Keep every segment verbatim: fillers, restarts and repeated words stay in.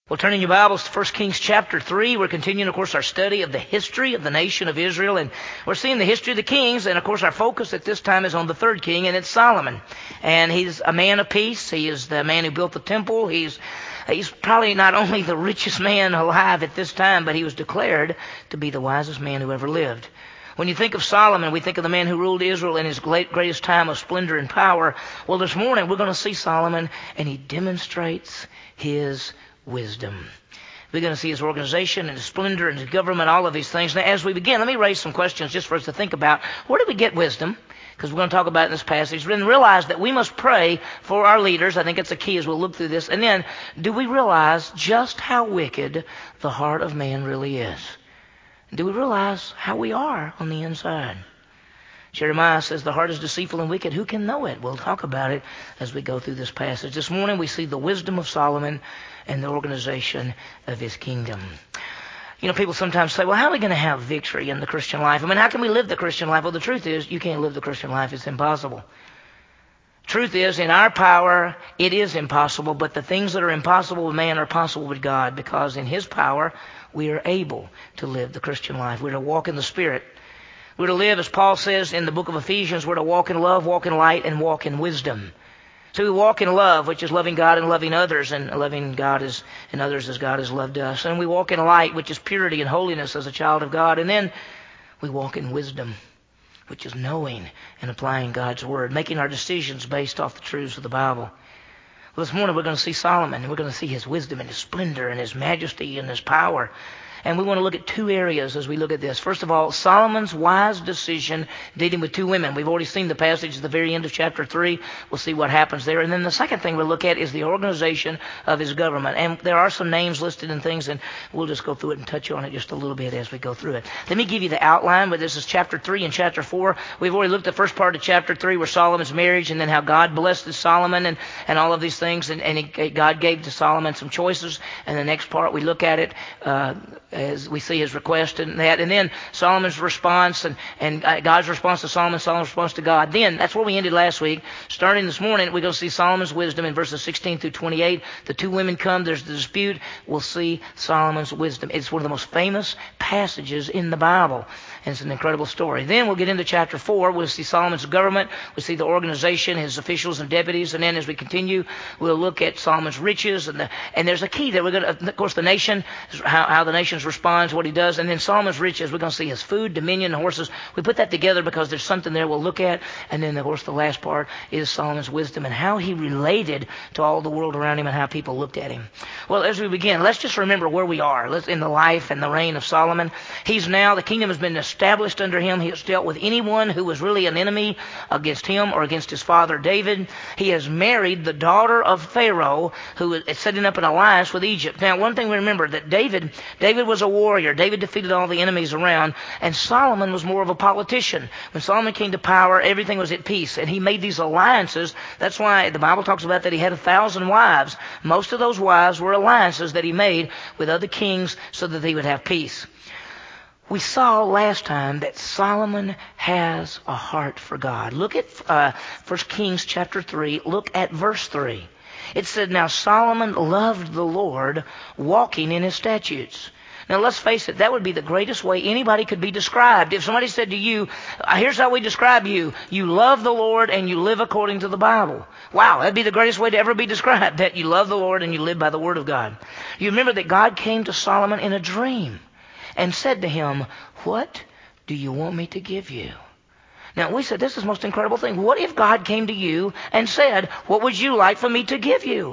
Well, turn in your Bibles to First Kings chapter three. We're continuing, of course, our study of the history of the nation of Israel. And we're seeing the history of the kings. And, of course, our focus at this time is on the third king, and it's Solomon. And he's a man of peace. He is the man who built the temple. He's He's probably not only the richest man alive at this time, but he was declared to be the wisest man who ever lived. When you think of Solomon, we think of the man who ruled Israel in his greatest time of splendor and power. Well, this morning we're going to see Solomon, and he demonstrates his wisdom. We're going to see his organization and his splendor and his government, all of these things. Now, as we begin, let me raise some questions just for us to think about. Where do we get wisdom? Because we're going to talk about it in this passage. Then realize that we must pray for our leaders. I think it's a key as we'll look through this. And then, do we realize just how wicked the heart of man really is? Do we realize how we are on the inside? Jeremiah says the heart is deceitful and wicked. Who can know it? We'll talk about it as we go through this passage. This morning we see the wisdom of Solomon and the organization of his kingdom. You know, people sometimes say, well, how are we going to have victory in the Christian life? I mean, how can we live the Christian life? Well, the truth is, you can't live the Christian life. It's impossible. Truth is, in our power, it is impossible, but the things that are impossible with man are possible with God, because in his power, we are able to live the Christian life. We're to walk in the Spirit. We're to live, as Paul says in the book of Ephesians, we're to walk in love, walk in light, and walk in wisdom. So we walk in love, which is loving God and loving others, and loving God as, and others as God has loved us. And we walk in light, which is purity and holiness as a child of God. And then we walk in wisdom, which is knowing and applying God's Word, making our decisions based off the truths of the Bible. Well, this morning we're going to see Solomon, and we're going to see his wisdom and his splendor and his majesty and his power. And we want to look at two areas as we look at this. First of all, Solomon's wise decision dealing with two women. We've already seen the passage at the very end of chapter three. We'll see what happens there. And then the second thing we'll look at is the organization of his government. And there are some names listed and things, and we'll just go through it and touch on it just a little bit as we go through it. Let me give you the outline, but this is chapter three and chapter four. We've already looked at the first part of chapter three, where Solomon's marriage, and then how God blessed Solomon and, and all of these things. And, and he, God gave to Solomon some choices. And the next part, we look at it uh, as we see his request and that. And then Solomon's response and, and God's response to Solomon, Solomon's response to God. Then, that's where we ended last week. Starting this morning, we're going to see Solomon's wisdom in verses sixteen through twenty-eight. The two women come, there's the dispute. We'll see Solomon's wisdom. It's one of the most famous passages in the Bible. And it's an incredible story. Then we'll get into chapter four. We'll see Solomon's government. We'll see the organization, his officials and deputies. And then as we continue, we'll look at Solomon's riches. And the, and there's a key there. We're going to, of course, the nation, how, how the nations responds, what he does. And then Solomon's riches, we're going to see his food, dominion, and horses. We put that together because there's something there we'll look at. And then, of course, the last part is Solomon's wisdom and how he related to all the world around him and how people looked at him. Well, as we begin, let's just remember where we are. Let's, in the life and the reign of Solomon. He's now, the kingdom has been established under him. He has dealt with anyone who was really an enemy against him or against his father David. He has married the daughter of Pharaoh, who is setting up an alliance with Egypt. Now, one thing we remember, that David, David was a warrior. David defeated all the enemies around, and Solomon was more of a politician. When Solomon came to power, everything was at peace, and he made these alliances. That's why the Bible talks about that he had a thousand wives. Most of those wives were alliances that he made with other kings so that they would have peace. We saw last time that Solomon has a heart for God. Look at uh, First Kings chapter three. Look at verse three. It said, now Solomon loved the Lord, walking in his statutes. Now let's face it, that would be the greatest way anybody could be described. If somebody said to you, here's how we describe you. You love the Lord and you live according to the Bible. Wow, that'd be the greatest way to ever be described, that you love the Lord and you live by the Word of God. You remember that God came to Solomon in a dream and said to him, what do you want me to give you? Now, we said, this is the most incredible thing. What if God came to you and said, what would you like for me to give you?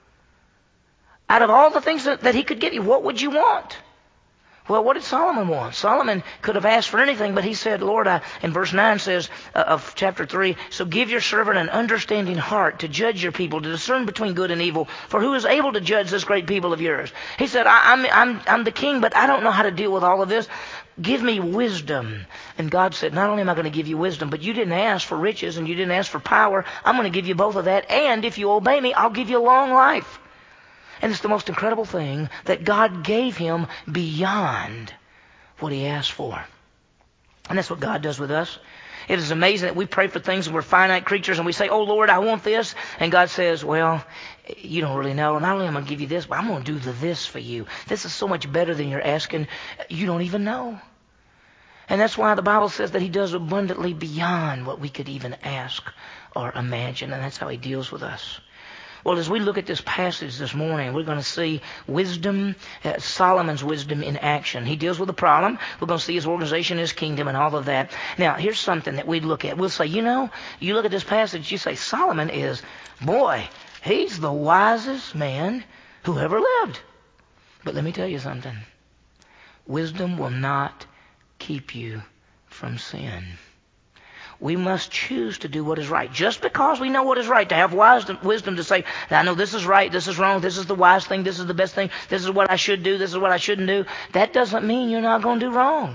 Out of all the things that, that he could give you, what would you want? Well, what did Solomon want? Solomon could have asked for anything, but he said, Lord, I, and verse nine says uh, of chapter three, so give your servant an understanding heart to judge your people, to discern between good and evil, for who is able to judge this great people of yours? He said, I, I'm, I'm, I'm the king, but I don't know how to deal with all of this. Give me wisdom. And God said, not only am I going to give you wisdom, but you didn't ask for riches and you didn't ask for power. I'm going to give you both of that. And if you obey me, I'll give you a long life. And it's the most incredible thing that God gave him beyond what he asked for. And that's what God does with us. It is amazing that we pray for things and we're finite creatures and we say, oh, Lord, I want this. And God says, well, you don't really know. Not only am I going to give you this, but I'm going to do the this for you. This is so much better than you're asking. You don't even know. And that's why the Bible says that he does abundantly beyond what we could even ask or imagine. And that's how he deals with us. Well, as we look at this passage this morning, we're going to see wisdom, uh, Solomon's wisdom in action. He deals with the problem. We're going to see his organization, his kingdom, and all of that. Now, here's something that we look at. We'll say, you know, you look at this passage, you say, Solomon is, boy, he's the wisest man who ever lived. But let me tell you something. Wisdom will not keep you from sin. We must choose to do what is right. Just because we know what is right, to have wisdom, wisdom to say, I know this is right, this is wrong, this is the wise thing, this is the best thing, this is what I should do, this is what I shouldn't do, that doesn't mean you're not going to do wrong.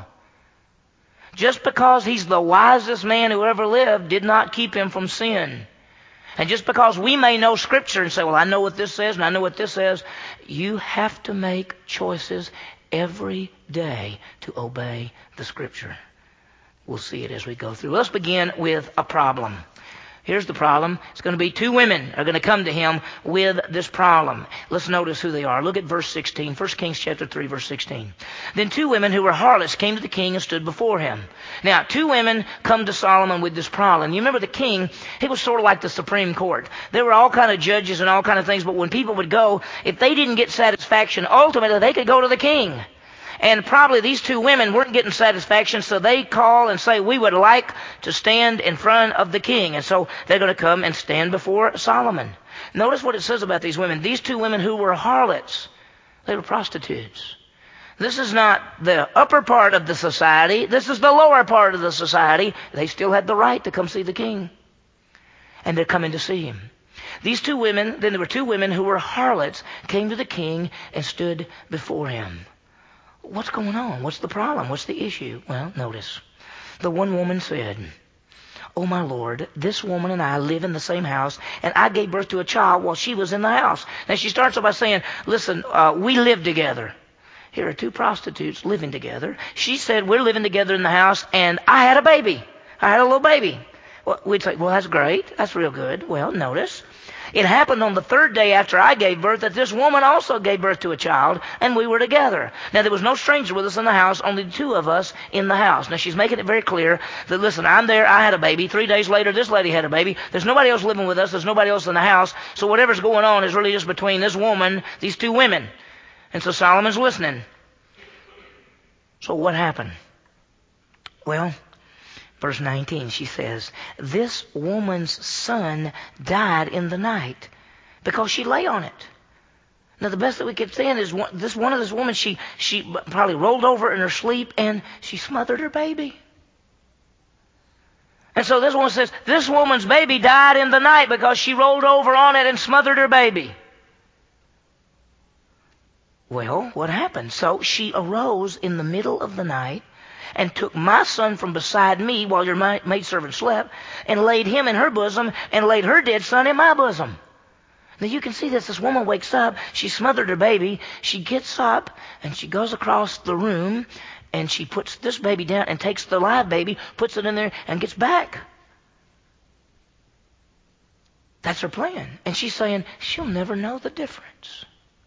Just because he's the wisest man who ever lived did not keep him from sin. And just because we may know Scripture and say, well, I know what this says and I know what this says, you have to make choices every day to obey the Scripture. We'll see it as we go through. Let's begin with a problem. Here's the problem. It's going to be two women are going to come to him with this problem. Let's notice who they are. Look at verse sixteen. First Kings chapter three, verse sixteen. Then two women who were harlots came to the king and stood before him. Now, two women come to Solomon with this problem. You remember the king, he was sort of like the Supreme Court. There were all kind of judges and all kind of things, but when people would go, if they didn't get satisfaction, ultimately they could go to the king. And probably these two women weren't getting satisfaction, so they call and say, we would like to stand in front of the king. And so they're going to come and stand before Solomon. Notice what it says about these women. These two women who were harlots, they were prostitutes. This is not the upper part of the society. This is the lower part of the society. They still had the right to come see the king. And they're coming to see him. These two women, then there were two women who were harlots, came to the king and stood before him. What's going on? What's the problem? What's the issue? Well, notice. The one woman said, oh, my Lord, this woman and I live in the same house, and I gave birth to a child while she was in the house. Now, she starts off by saying, listen, uh, we live together. Here are two prostitutes living together. She said, we're living together in the house, and I had a baby. I had a little baby. Well, we'd say, well, that's great. That's real good. Well, notice. It happened on the third day after I gave birth that this woman also gave birth to a child, and we were together. Now, there was no stranger with us in the house, only the two of us in the house. Now, she's making it very clear that, listen, I'm there, I had a baby. Three days later, this lady had a baby. There's nobody else living with us. There's nobody else in the house. So whatever's going on is really just between this woman, these two women. And so Solomon's listening. So what happened? Well, verse nineteen, she says, this woman's son died in the night because she lay on it. Now, the best that we could stand is one, this one of this woman, she, she probably rolled over in her sleep and she smothered her baby. And so this one says, this woman's baby died in the night because she rolled over on it and smothered her baby. Well, what happened? So she arose in the middle of the night and took my son from beside me while your maidservant slept, and laid him in her bosom, and laid her dead son in my bosom. Now you can see this. This woman wakes up. She smothered her baby. She gets up, and she goes across the room, and she puts this baby down and takes the live baby, puts it in there, and gets back. That's her plan. And she's saying, she'll never know the difference.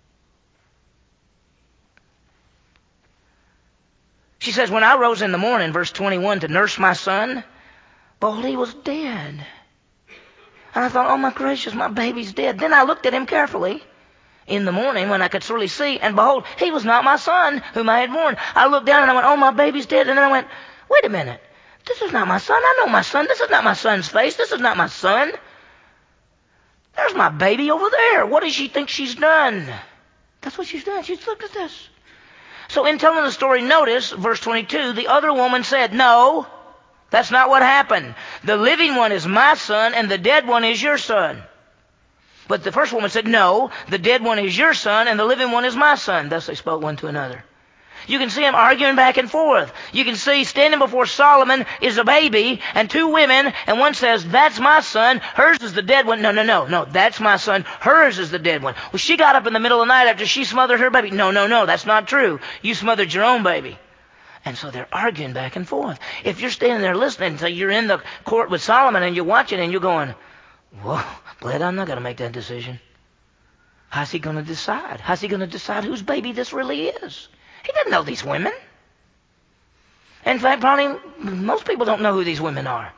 She says, when I rose in the morning, verse twenty-one, to nurse my son, behold, he was dead. And I thought, oh my gracious, my baby's dead. Then I looked at him carefully in the morning when I could surely see, and behold, he was not my son whom I had born. I looked down and I went, oh, my baby's dead. And then I went, wait a minute. This is not my son. I know my son. This is not my son's face. This is not my son. There's my baby over there. What does she think she's done? That's what she's done. She's looked at this. So in telling the story, notice, verse twenty-two, the other woman said, no, that's not what happened. The living one is my son, and the dead one is your son. But the first woman said, no, the dead one is your son, and the living one is my son. Thus they spoke one to another. You can see them arguing back and forth. You can see standing before Solomon is a baby and two women, and one says, that's my son, hers is the dead one. No, no, no, no, that's my son, hers is the dead one. Well, she got up in the middle of the night after she smothered her baby. No, no, no, that's not true. You smothered your own baby. And so they're arguing back and forth. If you're standing there listening, so you're in the court with Solomon and you're watching and you're going, whoa, glad I'm not going to make that decision. How's he going to decide? How's he going to decide whose baby this really is? He doesn't know these women. In fact, probably most people don't know who these women are.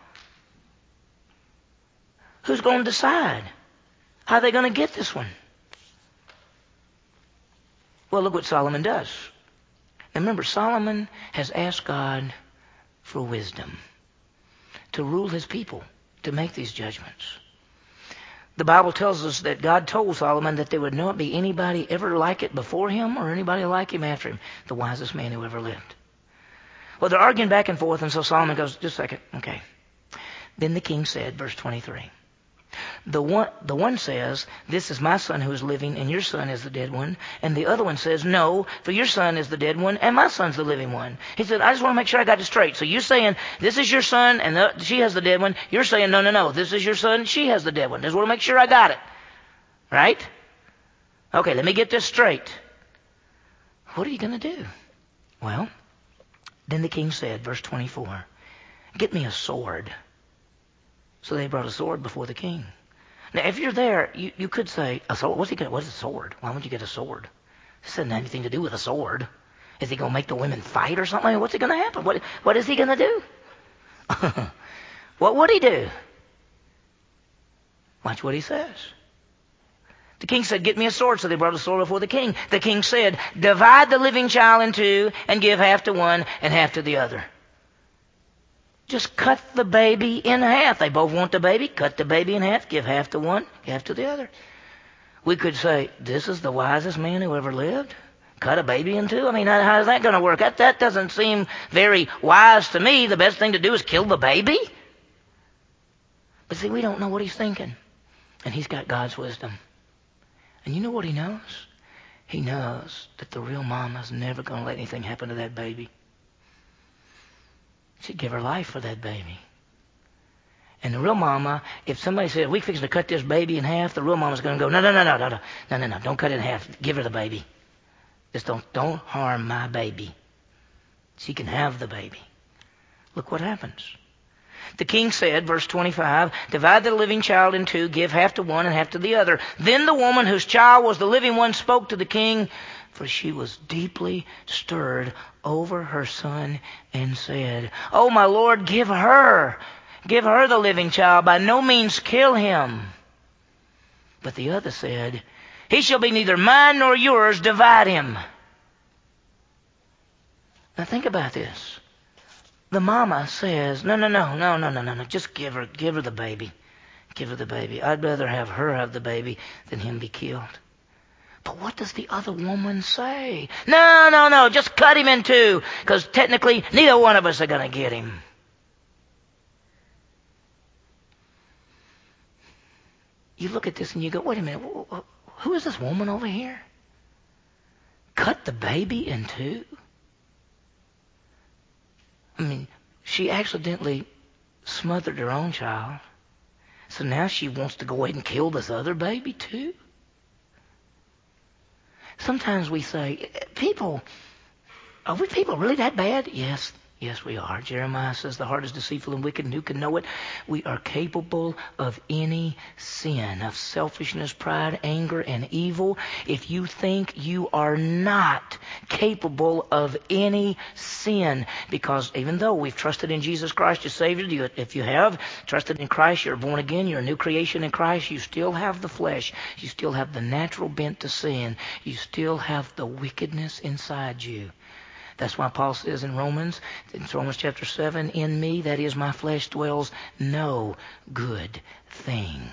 Who's going to decide? How are they going to get this one? Well, look what Solomon does. Now remember, Solomon has asked God for wisdom to rule his people, to make these judgments. The Bible tells us that God told Solomon that there would not be anybody ever like it before him or anybody like him after him, the wisest man who ever lived. Well, they're arguing back and forth, and so Solomon goes, just a second, okay. Then the king said, verse twenty-three, The one, the one says, this is my son who is living, and your son is the dead one. And the other one says, no, for your son is the dead one, and my son's the living one. He said, I just want to make sure I got this straight. So you're saying, this is your son, and the, she has the dead one. You're saying, no, no, no, this is your son, she has the dead one. I just want to make sure I got it. Right? Okay, let me get this straight. What are you going to do? Well, then the king said, verse twenty-four, get me a sword. So they brought a sword before the king. Now, if you're there, you, you could say, a sword? What's he gonna, what's a sword? Why would you get a sword? This doesn't have anything to do with a sword. Is he going to make the women fight or something? What's he going to happen? What, what is he going to do? What would he do? Watch what he says. The king said, get me a sword. So they brought a sword before the king. The king said, divide the living child in two and give half to one and half to the other. Just cut the baby in half. They both want the baby. Cut the baby in half. Give half to one, half to the other. We could say, this is the wisest man who ever lived. Cut a baby in two? I mean, how, how's that going to work? That, that doesn't seem very wise to me. The best thing to do is kill the baby. But see, we don't know what he's thinking. And he's got God's wisdom. And you know what he knows? He knows that the real mama's never going to let anything happen to that baby. She'd give her life for that baby. And the real mama, if somebody says, we fixing to cut this baby in half, the real mama's going to go, no, no, no, no, no, no, no, no, no, don't cut it in half. Give her the baby. Just don't, don't harm my baby. She can have the baby. Look what happens. The king said, verse twenty-five, divide the living child in two, give half to one and half to the other. Then the woman whose child was the living one spoke to the king, for she was deeply stirred over her son, and said, oh, my lord, give her, give her the living child. By no means kill him. But the other said, he shall be neither mine nor yours, divide him. Now think about this. The mama says, no, no, no, no, no, no, no, no, just give her, give her the baby. Give her the baby. I'd rather have her have the baby than him be killed. But what does the other woman say? No, no, no, just cut him in two, because technically neither one of us are going to get him. You look at this and you go, wait a minute, who is this woman over here? Cut the baby in two? I mean, she accidentally smothered her own child. So now she wants to go ahead and kill this other baby too? Sometimes we say, people, are we people really that bad? Yes, yes we are. Jeremiah says the heart is deceitful and wicked, and who can know it? We are capable of any sin, of selfishness, pride, anger, and evil. If you think you are not capable of any sin, because even though we've trusted in Jesus Christ as Savior, if you have trusted in Christ, you're born again, you're a new creation in Christ, you still have the flesh, you still have the natural bent to sin, you still have the wickedness inside you. That's why Paul says in Romans, in Romans chapter seven, in me, that is my flesh, dwells no good thing.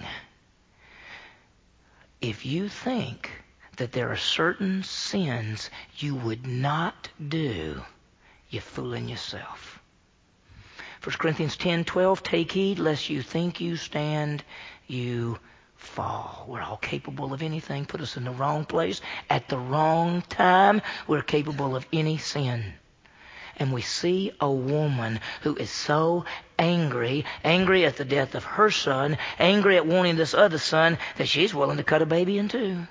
If you think that there are certain sins you would not do, you're fooling yourself. First Corinthians ten twelve, take heed lest you think you stand, you fall. We're all capable of anything. Put us in the wrong place at the wrong time. We're capable of any sin. And we see a woman who is so angry, angry at the death of her son, angry at wanting this other son, that she's willing to cut a baby in two.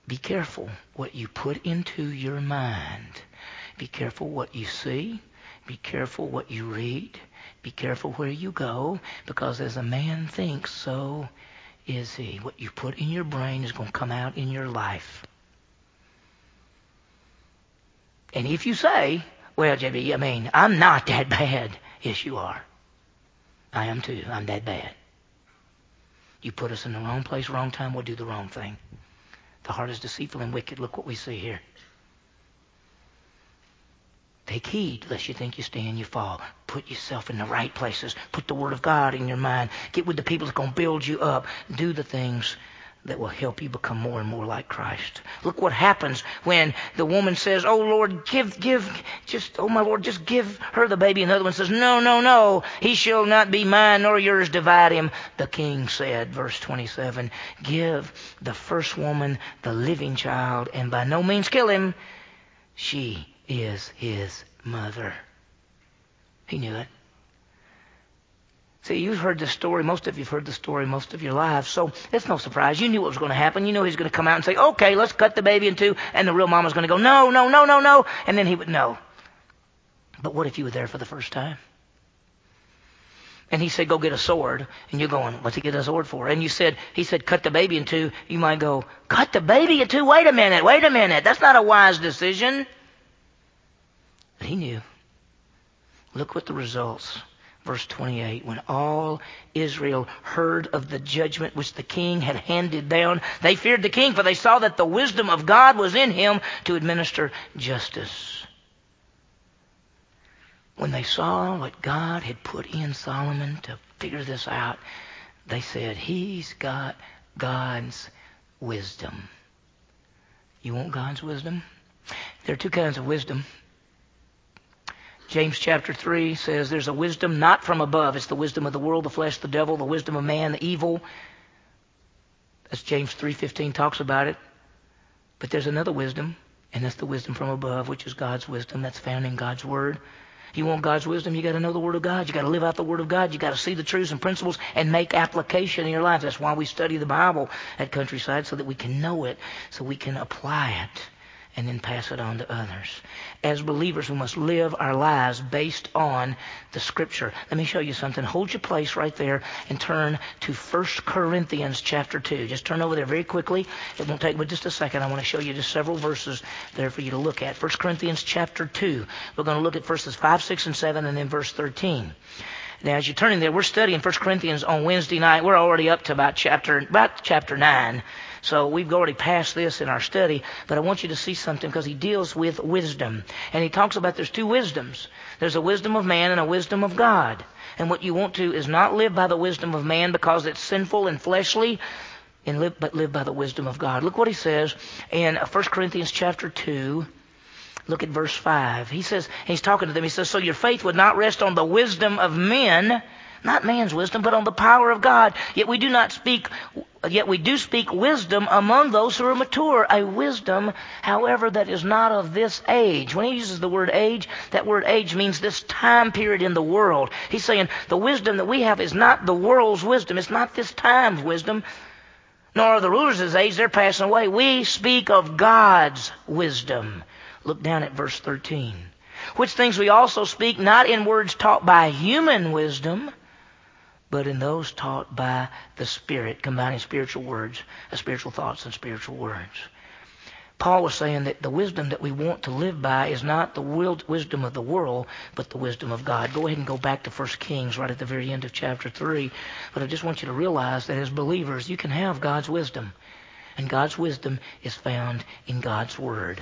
Be careful what you put into your mind. Be careful what you see. Be careful what you read. Be careful where you go, because as a man thinks, so is he. What you put in your brain is going to come out in your life. And if you say, well, J B, I mean, I'm not that bad. Yes, you are. I am too. I'm that bad. You put us in the wrong place, wrong time, we'll do the wrong thing. The heart is deceitful and wicked. Look what we see here. Take heed lest you think you stand, you fall. Put yourself in the right places. Put the Word of God in your mind. Get with the people that's going to build you up. Do the things that will help you become more and more like Christ. Look what happens when the woman says, oh, Lord, give, give, just, oh, my Lord, just give her the baby. And the other one says, no, no, no, he shall not be mine nor yours, divide him. The king said, verse twenty-seven, give the first woman the living child and by no means kill him. She is his mother. He knew it. See, you've heard this story. Most of you have heard the story most of your lives. So it's no surprise. You knew what was going to happen. You knew he was going to come out and say, okay, let's cut the baby in two. And the real mama's going to go, no, no, no, no, no. And then he would know. But what if you were there for the first time? And he said, go get a sword. And you're going, what's he get a sword for? And you said, he said, cut the baby in two. You might go, cut the baby in two? Wait a minute, wait a minute. That's not a wise decision. But he knew. Look what the results. Verse twenty-eight, when all Israel heard of the judgment which the king had handed down, they feared the king, for they saw that the wisdom of God was in him to administer justice. When they saw what God had put in Solomon to figure this out, they said, he's got God's wisdom. You want God's wisdom? There are two kinds of wisdom. James chapter three says there's a wisdom not from above. It's the wisdom of the world, the flesh, the devil, the wisdom of man, the evil. That's James three fifteen talks about it. But there's another wisdom, and that's the wisdom from above, which is God's wisdom. That's found in God's Word. You want God's wisdom, you got to know the Word of God. You got to live out the Word of God. You got to see the truths and principles and make application in your life. That's why we study the Bible at Countryside, so that we can know it, so we can apply it, and then pass it on to others. As believers, we must live our lives based on the Scripture. Let me show you something. Hold your place right there and turn to First Corinthians chapter two. Just turn over there very quickly. It won't take but just a second. I want to show you just several verses there for you to look at. First Corinthians chapter two. We're going to look at verses five, six, and seven, and then verse thirteen. Now, as you're turning there, we're studying First Corinthians on Wednesday night. We're already up to about chapter, about chapter nine. So we've already passed this in our study, but I want you to see something because he deals with wisdom. And he talks about there's two wisdoms. There's a wisdom of man and a wisdom of God. And what you want to is not live by the wisdom of man because it's sinful and fleshly, and live, but live by the wisdom of God. Look what he says in First Corinthians chapter two. Look at verse five. He says, he's talking to them, he says, so your faith would not rest on the wisdom of men, not man's wisdom, but on the power of God. Yet we do not speak, yet we do speak wisdom among those who are mature, a wisdom, however, that is not of this age. When he uses the word age, that word age means this time period in the world. He's saying the wisdom that we have is not the world's wisdom. It's not this time's wisdom, nor are the rulers of this age. They're passing away. We speak of God's wisdom. Look down at verse thirteen. Which things we also speak, not in words taught by human wisdom, but in those taught by the Spirit, combining spiritual words, uh, spiritual thoughts and spiritual words. Paul was saying that the wisdom that we want to live by is not the wisdom of the world, but the wisdom of God. Go ahead and go back to First Kings right at the very end of chapter three. But I just want you to realize that as believers, you can have God's wisdom. And God's wisdom is found in God's Word.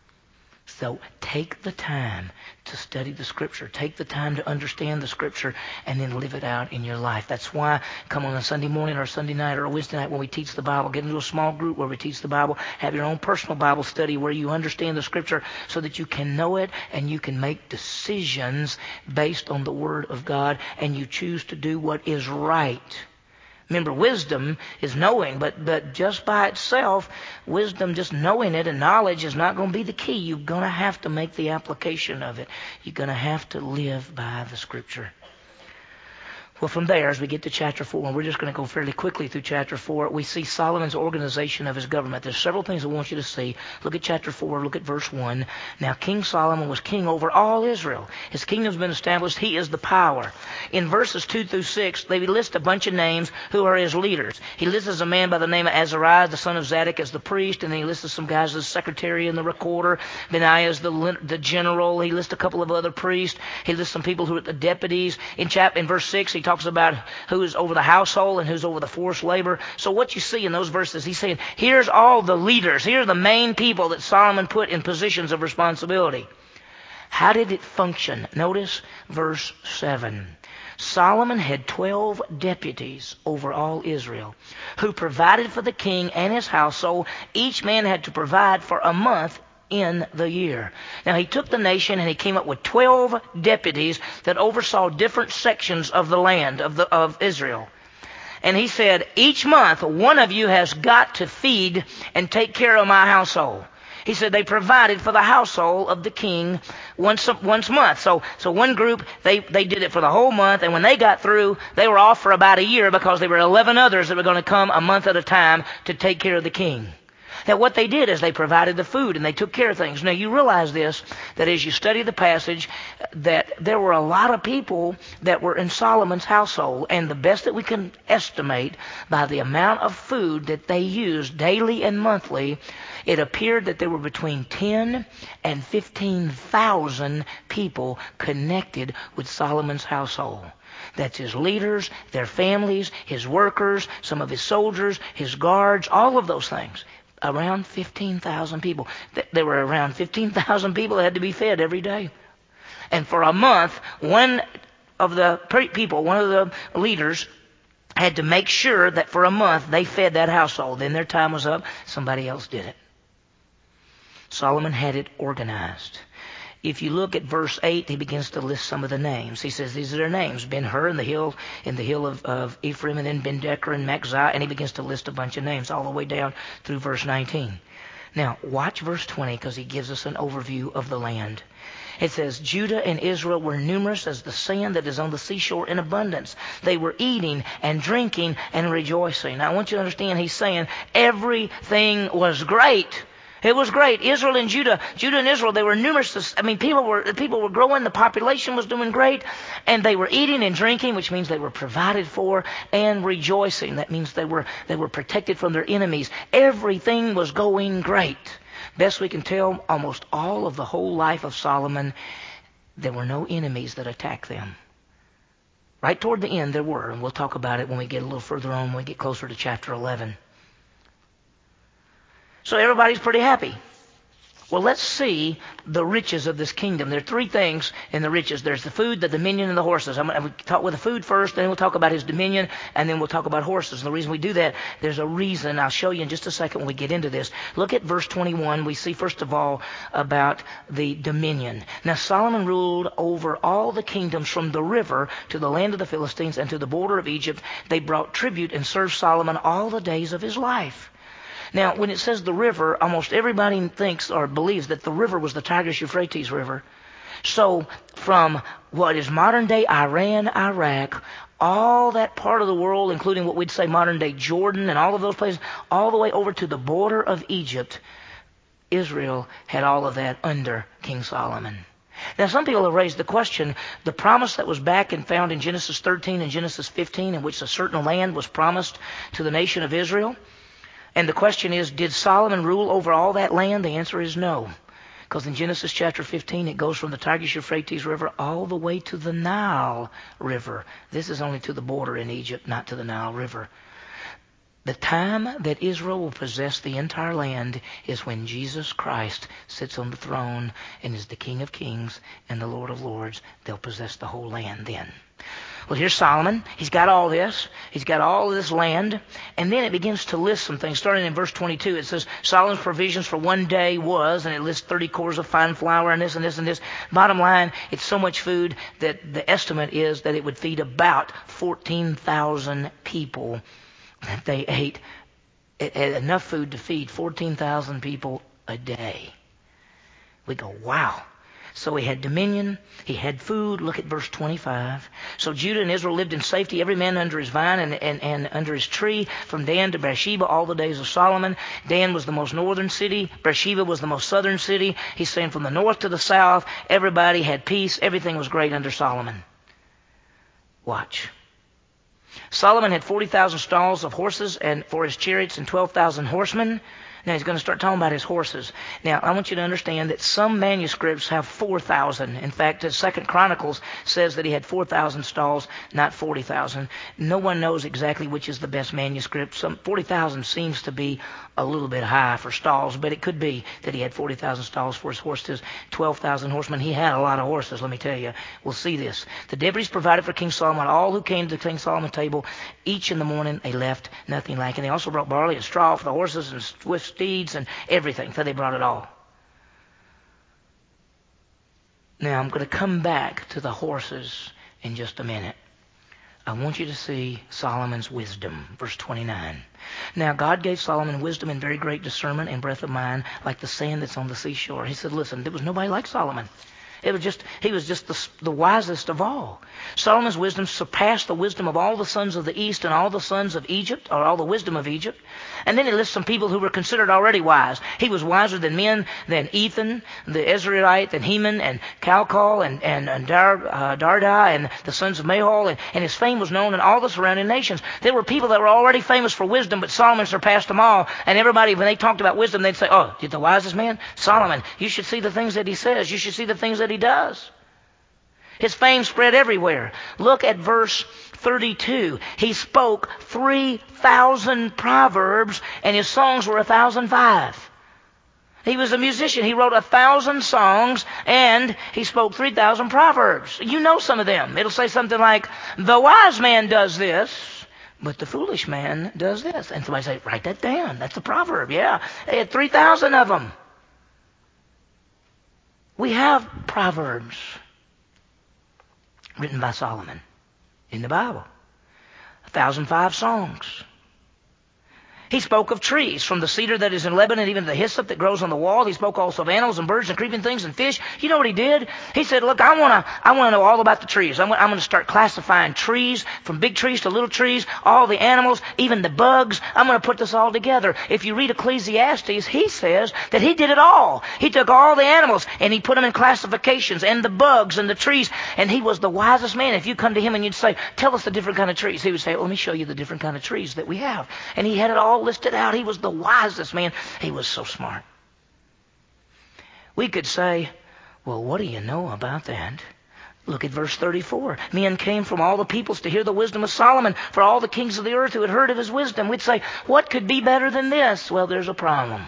So take the time to study the Scripture. Take the time to understand the Scripture and then live it out in your life. That's why come on a Sunday morning or a Sunday night or a Wednesday night when we teach the Bible. Get into a small group where we teach the Bible. Have your own personal Bible study where you understand the Scripture so that you can know it and you can make decisions based on the Word of God and you choose to do what is right. Remember, wisdom is knowing, but, but just by itself, wisdom, just knowing it and knowledge is not going to be the key. You're going to have to make the application of it. You're going to have to live by the Scripture. Well, from there, as we get to chapter four, and we're just going to go fairly quickly through chapter four, we see Solomon's organization of his government. There's several things I want you to see. Look at chapter four, look at verse one. Now, King Solomon was king over all Israel. His kingdom's been established. He is the power. In verses two through six, they list a bunch of names who are his leaders. He lists a man by the name of Azariah, the son of Zadok, as the priest, and then he lists some guys as the secretary and the recorder. Benaiah is the, the general. He lists a couple of other priests. He lists some people who are the deputies. In, chap, in verse six, he talks about who is over the household and who's over the forced labor. So what you see in those verses, he's saying, here's all the leaders. Here are the main people that Solomon put in positions of responsibility. How did it function? Notice verse seven. Solomon had twelve deputies over all Israel who provided for the king and his household. Each man had to provide for a month in the year. Now, he took the nation and he came up with twelve deputies that oversaw different sections of the land of, the, of Israel. And he said, each month, one of you has got to feed and take care of my household. He said they provided for the household of the king once once a month. So so one group, they, they did it for the whole month, and when they got through, they were off for about a year because there were eleven others that were going to come a month at a time to take care of the king. Now, what they did is they provided the food and they took care of things. Now, you realize this, that as you study the passage, that there were a lot of people that were in Solomon's household. And the best that we can estimate by the amount of food that they used daily and monthly, it appeared that there were between ten and fifteen thousand people connected with Solomon's household. That's his leaders, their families, his workers, some of his soldiers, his guards, all of those things. Around fifteen thousand people. There were around fifteen thousand people that had to be fed every day. And for a month, one of the people, one of the leaders, had to make sure that for a month they fed that household. Then their time was up, somebody else did it. Solomon had it organized. If you look at verse eight, he begins to list some of the names. He says these are their names: Ben-Hur in the hill, in the hill of, of Ephraim, and then Ben-Decker and Machzah, and he begins to list a bunch of names all the way down through verse nineteen. Now, watch verse twenty, because he gives us an overview of the land. It says, Judah and Israel were numerous as the sand that is on the seashore in abundance. They were eating and drinking and rejoicing. Now, I want you to understand, he's saying everything was great. It was great. Israel and Judah, Judah and Israel, they were numerous. I mean, people were people were growing. The population was doing great. And they were eating and drinking, which means they were provided for, and rejoicing. That means they were they were protected from their enemies. Everything was going great. Best we can tell, almost all of the whole life of Solomon, there were no enemies that attacked them. Right toward the end, there were. And we'll talk about it when we get a little further on, when we get closer to chapter eleven. So everybody's pretty happy. Well, let's see the riches of this kingdom. There are three things in the riches. There's the food, the dominion, and the horses. I'm going to talk with the food first, then we'll talk about his dominion, and then we'll talk about horses. And the reason we do that, there's a reason. I'll show you in just a second when we get into this. Look at verse twenty-one. We see, first of all, about the dominion. Now, Solomon ruled over all the kingdoms from the river to the land of the Philistines and to the border of Egypt. They brought tribute and served Solomon all the days of his life. Now, when it says the river, almost everybody thinks or believes that the river was the Tigris-Euphrates River. So, from what is modern-day Iran, Iraq, all that part of the world, including what we'd say modern-day Jordan and all of those places, all the way over to the border of Egypt, Israel had all of that under King Solomon. Now, some people have raised the question, the promise that was back and found in Genesis thirteen and Genesis fifteen, in which a certain land was promised to the nation of Israel. And the question is, did Solomon rule over all that land? The answer is no. Because in Genesis chapter fifteen, it goes from the Tigris-Euphrates River all the way to the Nile River. This is only to the border in Egypt, not to the Nile River. The time that Israel will possess the entire land is when Jesus Christ sits on the throne and is the King of Kings and the Lord of Lords. They'll possess the whole land then. Well, here's Solomon. He's got all this. He's got all of this land. And then it begins to list some things. Starting in verse twenty-two, it says, Solomon's provisions for one day was, and it lists thirty cores of fine flour and this and this and this. Bottom line, it's so much food that the estimate is that it would feed about fourteen thousand people. They ate enough food to feed fourteen thousand people a day. We go, wow. So he had dominion. He had food. Look at verse twenty-five. So Judah and Israel lived in safety, every man under his vine and, and, and under his tree, from Dan to Beersheba, all the days of Solomon. Dan was the most northern city. Beersheba was the most southern city. He's saying from the north to the south, everybody had peace. Everything was great under Solomon. Watch. Solomon had forty thousand stalls of horses and for his chariots and twelve thousand horsemen. Now he's going to start talking about his horses. Now I want you to understand that some manuscripts have four thousand. In fact, the Second Chronicles says that he had four thousand stalls, not forty thousand. No one knows exactly which is the best manuscript. Some forty thousand seems to be a little bit high for stalls, but it could be that he had forty thousand stalls for his horses, twelve thousand horsemen. He had a lot of horses, let me tell you. We'll see this. The deputies provided for King Solomon all who came to the King Solomon table. Each in the morning they left nothing lacking. They also brought barley and straw for the horses and swift steeds and everything. So they brought it all. Now I'm going to come back to the horses in just a minute. I want you to see Solomon's wisdom. Verse twenty-nine. Now God gave Solomon wisdom and very great discernment and breadth of mind, like the sand that's on the seashore. He said, listen, there was nobody like Solomon. It was just, he was just the, the wisest of all. Solomon's wisdom surpassed the wisdom of all the sons of the east and all the sons of Egypt, or all the wisdom of Egypt. And then he lists some people who were considered already wise. He was wiser than men, than Ethan, the Ezraite, than Heman, and Calcol, and, and, and Dar, uh, Darda, and the sons of Mahol. And, and his fame was known in all the surrounding nations. There were people that were already famous for wisdom, but Solomon surpassed them all. And everybody, when they talked about wisdom, they'd say, oh, the wisest man? Solomon. You should see the things that he says. You should see the things that he does. His fame spread everywhere. Look at verse thirty-two. He spoke three thousand proverbs, and his songs were one thousand five. He was a musician. He wrote a thousand songs, and he spoke three thousand proverbs. You know some of them. It'll say something like, the wise man does this, but the foolish man does this. And somebody say, write that down. That's a proverb. Yeah. They had three thousand of them. We have proverbs written by Solomon in the Bible. one thousand five songs. He spoke of trees, from the cedar that is in Lebanon, even to the hyssop that grows on the wall. He spoke also of animals and birds and creeping things and fish. You know what he did? He said, look, I want to I want to know all about the trees. I'm, I'm going to start classifying trees, from big trees to little trees, all the animals, even the bugs. I'm going to put this all together. If you read Ecclesiastes, he says that he did it all. He took all the animals and he put them in classifications, and the bugs and the trees, and he was the wisest man. If you come to him and you'd say, tell us the different kind of trees, he would say, well, let me show you the different kind of trees that we have. And he had it all listed out. He was the wisest man. He was so smart. We could say, well, what do you know about that? Look at verse thirty-four. Men came from all the peoples to hear the wisdom of Solomon, for all the kings of the earth who had heard of his wisdom. We'd say, what could be better than this? Well, there's a problem.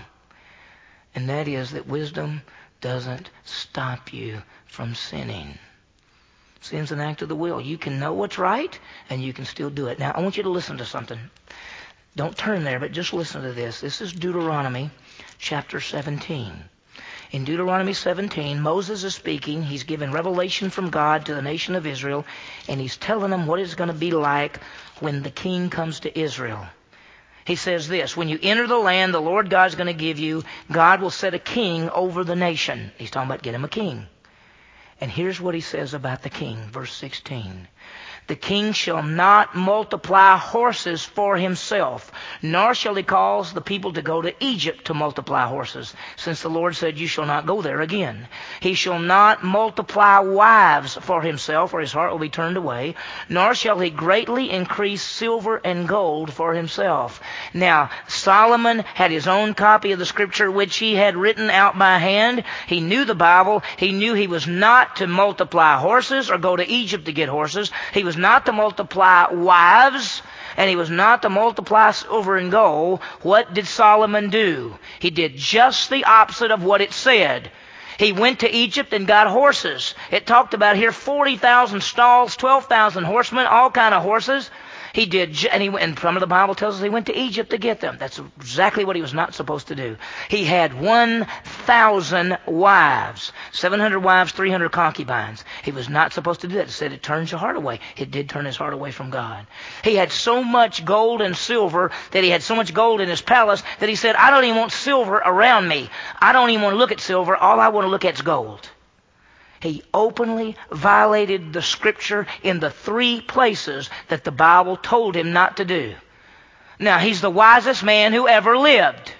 And that is that wisdom doesn't stop you from sinning. Sin's an act of the will. You can know what's right, and you can still do it. Now, I want you to listen to something. Don't turn there, but just listen to this. This is Deuteronomy chapter seventeen. In Deuteronomy seventeen, Moses is speaking. He's given revelation from God to the nation of Israel, and he's telling them what it's going to be like when the king comes to Israel. He says this, when you enter the land the Lord God is going to give you, God will set a king over the nation. He's talking about get him a king. And here's what he says about the king, verse sixteen. The king shall not multiply horses for himself, nor shall he cause the people to go to Egypt to multiply horses, since the Lord said, you shall not go there again. He shall not multiply wives for himself, or his heart will be turned away, nor shall he greatly increase silver and gold for himself. Now, Solomon had his own copy of the scripture, which he had written out by hand. He knew the Bible. He knew he was not to multiply horses or go to Egypt to get horses. He was not to multiply wives, and he was not to multiply silver and gold. What did Solomon do? He did just the opposite of what it said. He went to Egypt and got horses. It talked about here forty thousand stalls, twelve thousand horsemen, all kind of horses. He did, and, he, and some of the Bible tells us he went to Egypt to get them. That's exactly what he was not supposed to do. He had one thousand wives, seven hundred wives, three hundred concubines. He was not supposed to do that. It said it turns your heart away. It did turn his heart away from God. He had so much gold and silver that he had so much gold in his palace that he said, I don't even want silver around me. I don't even want to look at silver. All I want to look at is gold. He openly violated the Scripture in the three places that the Bible told him not to do. Now, he's the wisest man who ever lived.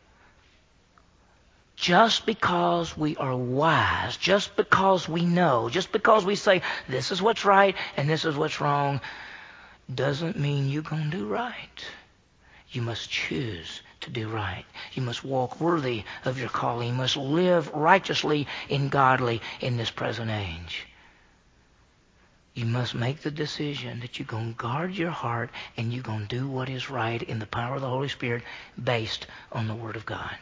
Just because we are wise, just because we know, just because we say this is what's right and this is what's wrong, doesn't mean you're going to do right. You must choose to do right. You must walk worthy of your calling. You must live righteously and godly in this present age. You must make the decision that you're going to guard your heart and you're going to do what is right in the power of the Holy Spirit based on the Word of God.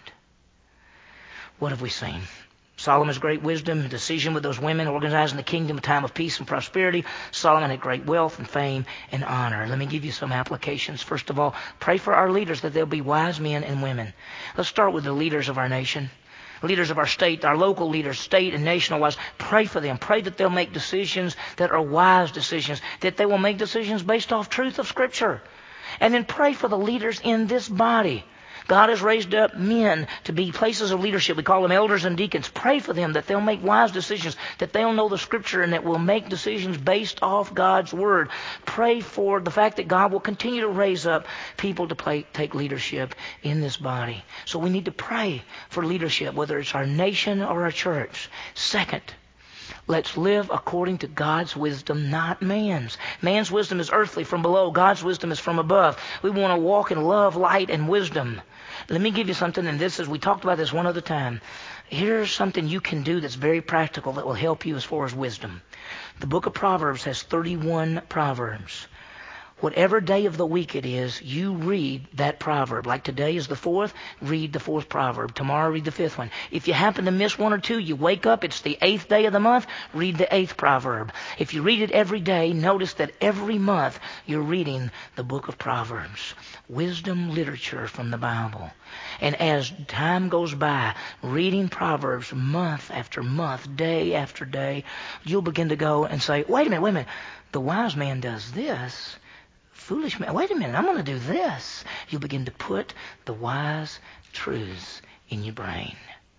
What have we seen? Solomon's great wisdom, decision with those women, organizing the kingdom, a time of peace and prosperity. Solomon had great wealth and fame and honor. Let me give you some applications. First of all, pray for our leaders that they'll be wise men and women. Let's start with the leaders of our nation. Leaders of our state, our local leaders, state and national wise. Pray for them. Pray that they'll make decisions that are wise decisions, that they will make decisions based off truth of Scripture. And then pray for the leaders in this body. God has raised up men to be places of leadership. We call them elders and deacons. Pray for them that they'll make wise decisions, that they'll know the Scripture, and that will make decisions based off God's Word. Pray for the fact that God will continue to raise up people to play, take leadership in this body. So we need to pray for leadership, whether it's our nation or our church. Second, let's live according to God's wisdom, not man's. Man's wisdom is earthly, from below. God's wisdom is from above. We want to walk in love, light, and wisdom. Let me give you something, and this is, we talked about this one other time. Here's something you can do that's very practical that will help you as far as wisdom. The book of Proverbs has thirty-one proverbs. Whatever day of the week it is, you read that proverb. Like today is the fourth, read the fourth proverb. Tomorrow, read the fifth one. If you happen to miss one or two, you wake up, it's the eighth day of the month, read the eighth proverb. If you read it every day, notice that every month you're reading the book of Proverbs. Wisdom literature from the Bible. And as time goes by, reading Proverbs month after month, day after day, you'll begin to go and say, wait a minute, wait a minute, the wise man does this. Foolish man, wait a minute, I'm going to do this. You'll begin to put the wise truths in your brain.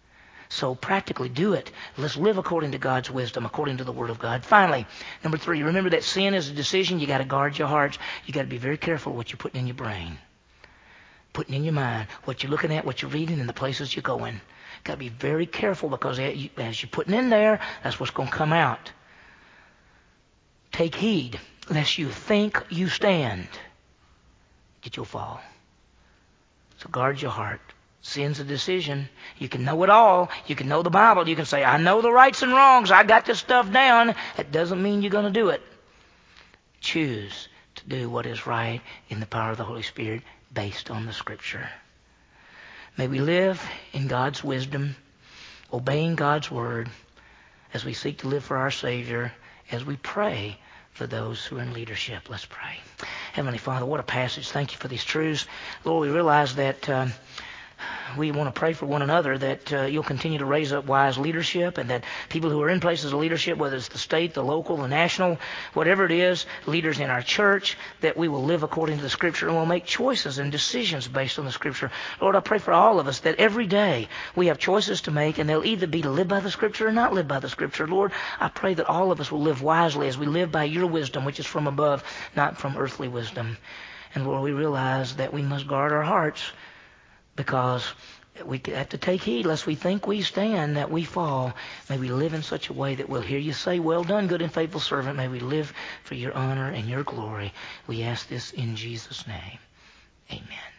So practically do it. Let's live according to God's wisdom, according to the Word of God. Finally, number three, remember that sin is a decision. You got to guard your hearts. You got to be very careful what you're putting in your brain, putting in your mind, what you're looking at, what you're reading, and the places you're going. Got to be very careful, because as you're putting in there, that's what's going to come out. Take heed lest you think you stand, that you'll fall. So guard your heart. Sin's a decision. You can know it all. You can know the Bible. You can say, I know the rights and wrongs. I got this stuff down. That doesn't mean you're going to do it. Choose to do what is right in the power of the Holy Spirit based on the Scripture. May we live in God's wisdom, obeying God's Word as we seek to live for our Savior, as we pray for those who are in leadership. Let's pray. Heavenly Father, what a passage. Thank you for these truths. Lord, we realize that uh, we want to pray for one another, that uh, you'll continue to raise up wise leadership, and that people who are in places of leadership, whether it's the state, the local, the national, whatever it is, leaders in our church, that we will live according to the Scripture and will make choices and decisions based on the Scripture. Lord, I pray for all of us that every day we have choices to make, and they'll either be to live by the Scripture or not live by the Scripture. Lord, I pray that all of us will live wisely as we live by your wisdom, which is from above, not from earthly wisdom. And Lord, we realize that we must guard our hearts, because we have to take heed lest we think we stand, that we fall. May we live in such a way that we'll hear you say, well done, good and faithful servant. May we live for your honor and your glory. We ask this in Jesus' name. Amen.